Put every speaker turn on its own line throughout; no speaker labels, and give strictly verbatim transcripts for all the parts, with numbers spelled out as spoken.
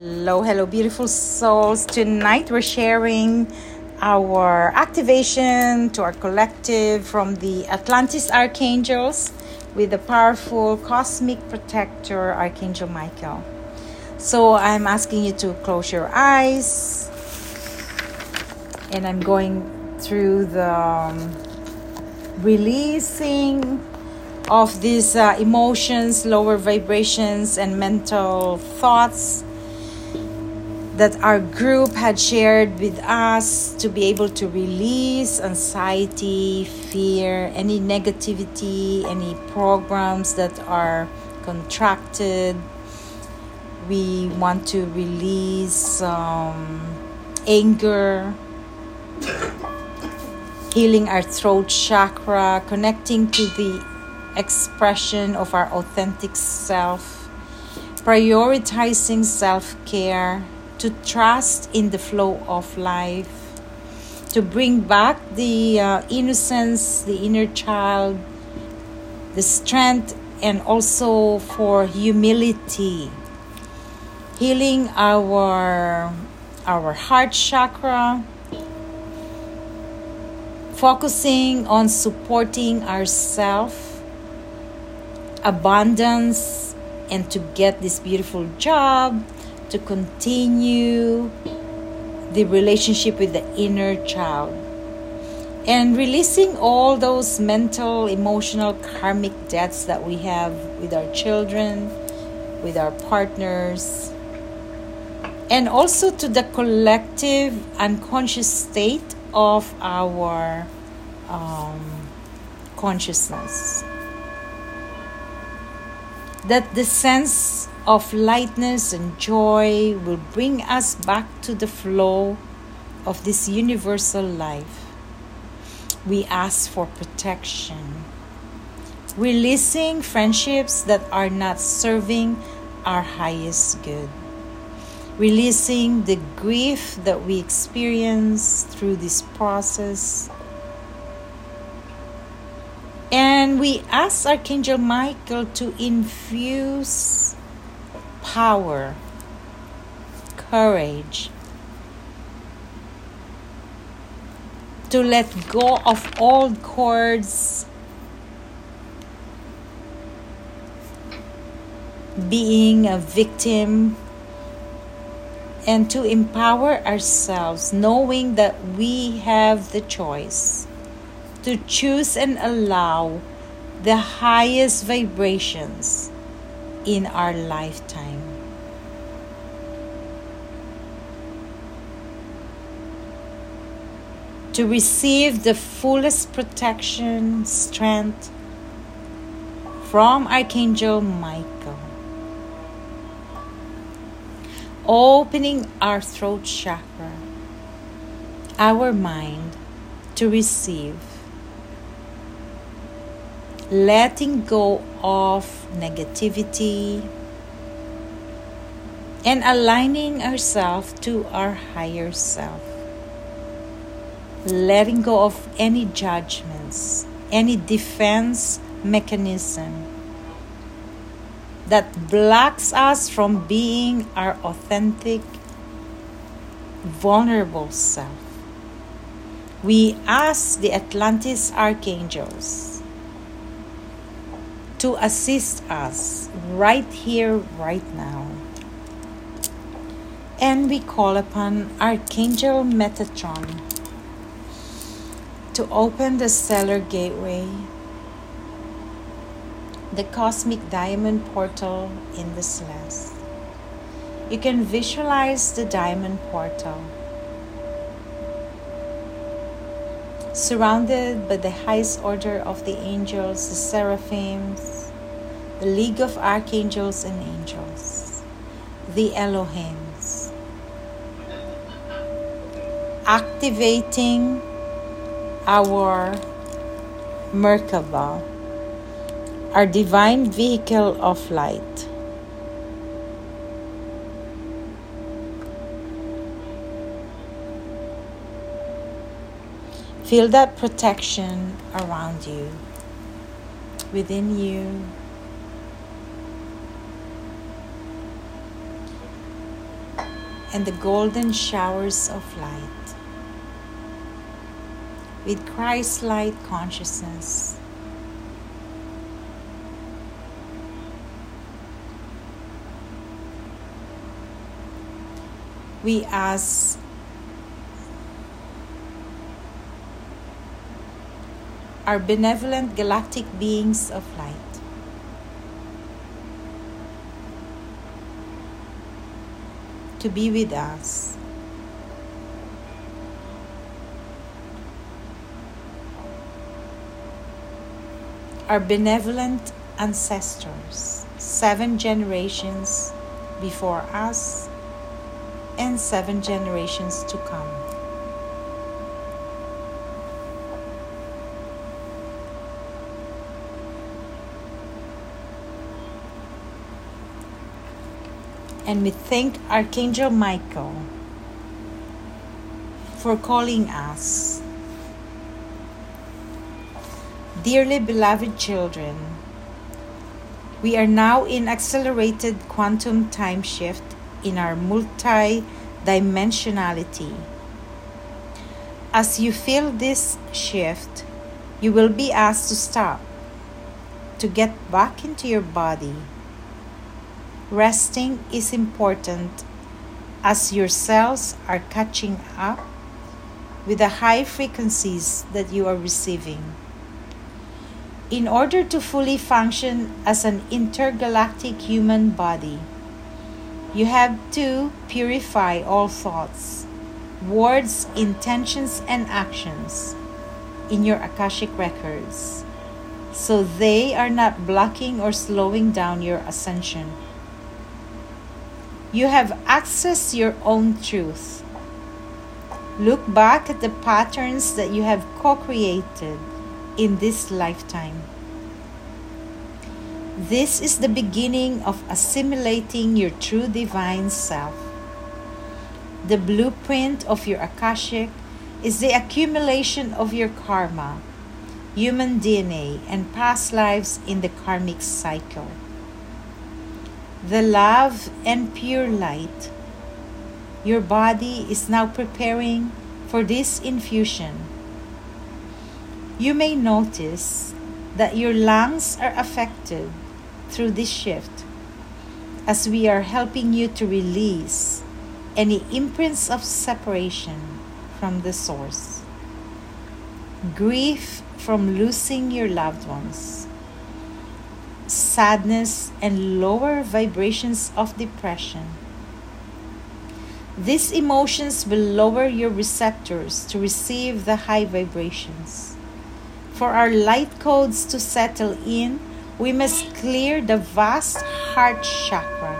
Hello, hello, beautiful souls. Tonight we're sharing our activation to our collective from the Atlantis Archangels with the powerful cosmic protector, Archangel Michael. So I'm asking you to close your eyes, and I'm going through the um, releasing of these uh, emotions, lower vibrations, and mental thoughts that our group had shared with us to be able to release anxiety, fear, any negativity, any programs that are contracted. We want to release um, anger, healing our throat chakra, connecting to the expression of our authentic self, prioritizing self-care, to trust in the flow of life, to bring back the uh, innocence, the inner child, the strength, and also for humility, healing our our heart chakra, focusing on supporting ourselves, abundance, and to get this beautiful job, to continue the relationship with the inner child, and releasing all those mental, emotional, karmic debts that we have with our children, with our partners, and also to the collective unconscious state of our um, consciousness. That the sense of lightness and joy will bring us back to the flow of this universal life. We ask for protection, releasing friendships that are not serving our highest good, releasing the grief that we experience through this process. And we ask Archangel Michael to infuse power, courage, to let go of old cords, being a victim, and to empower ourselves, knowing that we have the choice to choose and allow the highest vibrations in our lifetime. To receive the fullest protection, strength from Archangel Michael. Opening our throat chakra, our mind, to receive. Letting go of negativity and aligning ourselves to our higher self. Letting go of any judgments, any defense mechanism that blocks us from being our authentic, vulnerable self. We ask the Atlantis Archangels to assist us right here, right now. And we call upon Archangel Metatron to open the stellar gateway, the cosmic diamond portal in the celeste. You can visualize the diamond portal surrounded by the highest order of the angels, the seraphims, the League of Archangels and Angels, the Elohims, activating our Merkaba, our divine vehicle of light. Feel that protection around you, within you. and the golden showers of light. With Christ light consciousness, we ask our benevolent galactic beings of light to be with us. Our benevolent ancestors, seven generations before us and seven generations to come. And we thank Archangel Michael for calling us. Dearly beloved children, we are now in accelerated quantum time shift in our multi-dimensionality. As you feel this shift, you will be asked to stop, to get back into your body. Resting is important as your cells are catching up with the high frequencies that you are receiving. In order to fully function as an intergalactic human body, you have to purify all thoughts, words, intentions, and actions in your Akashic records, so they are not blocking or slowing down your ascension. You have accessed your own truth. Look back at the patterns that you have co-created in this lifetime. This is the beginning of assimilating your true divine self. The blueprint of your Akashic is the accumulation of your karma, human D N A, and past lives in the karmic cycle. The love and pure light. Your body is now preparing for this infusion. You may notice that your lungs are affected through this shift as we are helping you to release any imprints of separation from the source. Grief from losing your loved ones. Sadness and lower vibrations of depression. These emotions will lower your receptors to receive the high vibrations. For our light codes to settle in, we must clear the vast heart chakra.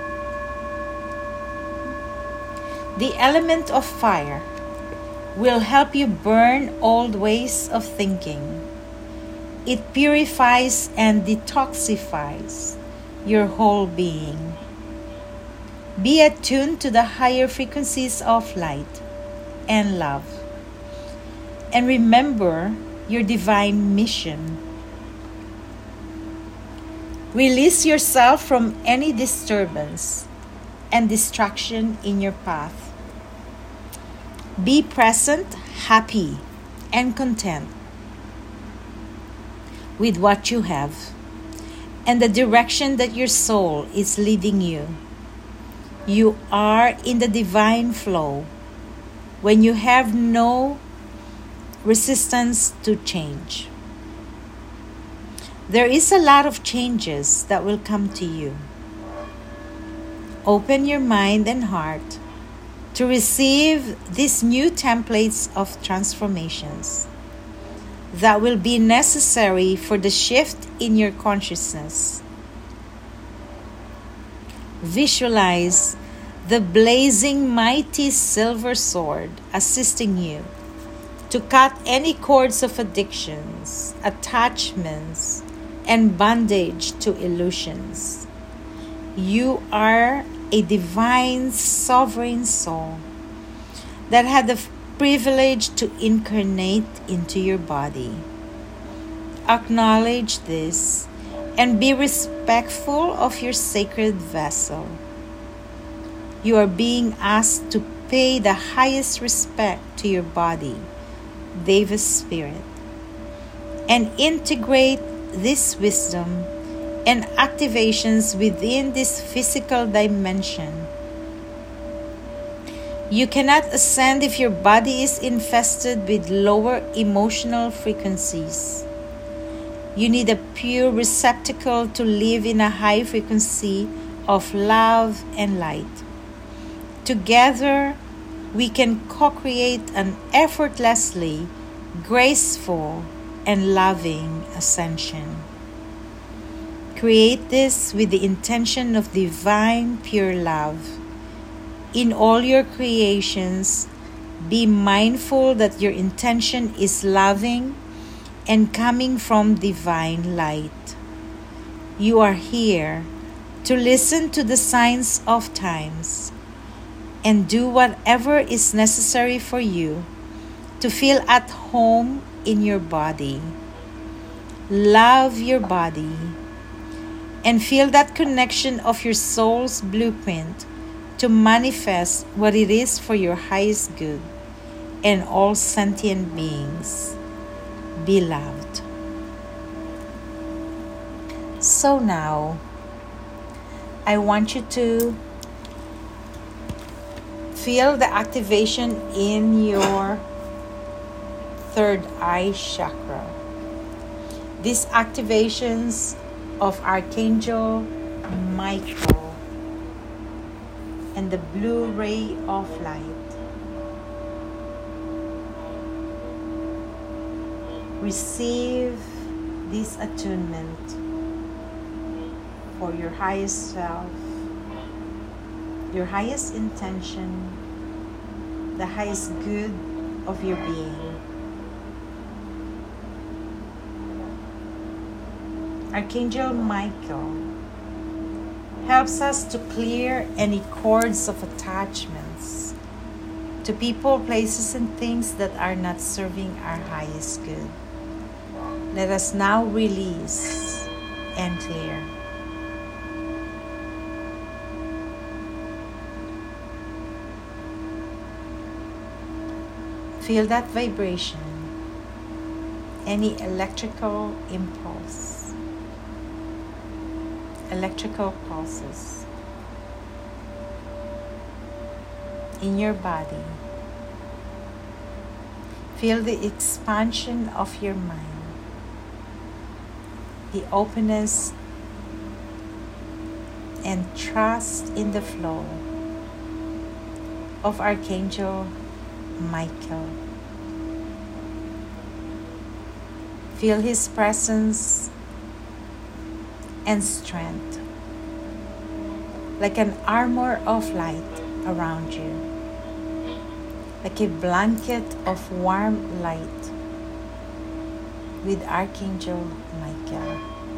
The element of fire will help you burn old ways of thinking. It purifies and detoxifies your whole being. Be attuned to the higher frequencies of light and love. And remember your divine mission. Release yourself from any disturbance and distraction in your path. Be present, happy, and content with what you have and the direction that your soul is leading you. You are in the divine flow when you have no resistance to change. There is a lot of changes that will come to you. Open your mind and heart to receive these new templates of transformations that will be necessary for the shift in your consciousness. Visualize the blazing mighty silver sword assisting you to cut any cords of addictions, attachments, and bondage to illusions. You are a divine sovereign soul that had the privilege to incarnate into your body. Acknowledge this and be respectful of your sacred vessel. You are being asked to pay the highest respect to your body, Deva Spirit, and integrate this wisdom and activations within this physical dimension. You cannot ascend if your body is infested with lower emotional frequencies. You need a pure receptacle to live in a high frequency of love and light. Together, we can co-create an effortlessly graceful and loving ascension. Create this with the intention of divine pure love. In all your creations, be mindful that your intention is loving and coming from divine light. You are here to listen to the signs of times and do whatever is necessary for you to feel at home in your body. Love your body and feel that connection of your soul's blueprint to manifest what it is for your highest good and all sentient beings. Beloved. So now, I want you to feel the activation in your third eye chakra. These activations of Archangel Michael and the blue ray of light. Receive this attunement for your highest self, your highest intention, the highest good of your being. Archangel Michael helps us to clear any cords of attachments to people, places, and things that are not serving our highest good. Let us now release and clear. Feel that vibration, any electrical impulse, electrical pulses in your body. Feel the expansion of your mind, the openness and trust in the flow of Archangel Michael. Feel his presence and strength like an armor of light around you, like a blanket of warm light with Archangel Michael.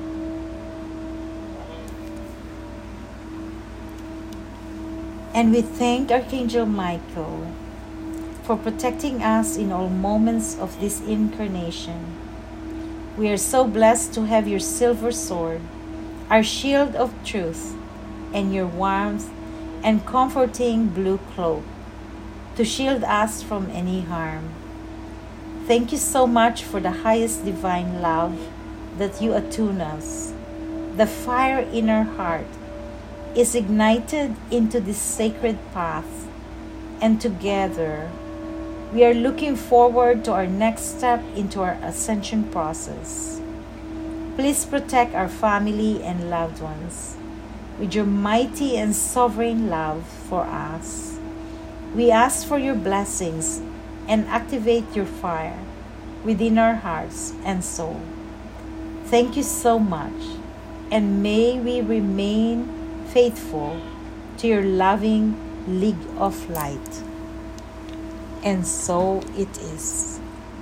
And we thank Archangel Michael for protecting us in all moments of this incarnation. We are so blessed to have your silver sword, our shield of truth, and your warmth and comforting blue cloak to shield us from any harm. Thank you so much for the highest divine love that you attune us. The fire in our heart is ignited into this sacred path, and together we are looking forward to our next step into our ascension process. Please protect our family and loved ones with your mighty and sovereign love for us. We ask for your blessings and activate your fire within our hearts and soul. Thank you so much, and may we remain faithful to your loving League of Light. And so it is.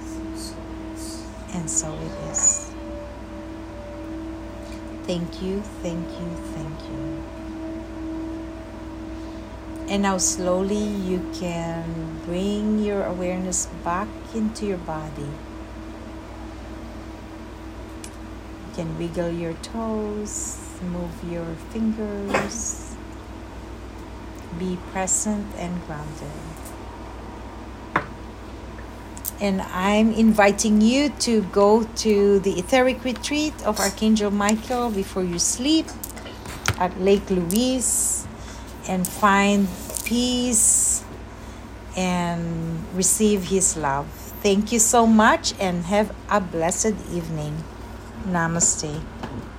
And so it is. Thank you, thank you, thank you. And now slowly you can bring your awareness back into your body. You can wiggle your toes, move your fingers, Be present and grounded. And I'm inviting you to go to the etheric retreat of Archangel Michael before you sleep at Lake Louise and find peace and receive his love. Thank you so much and have a blessed evening. Namaste.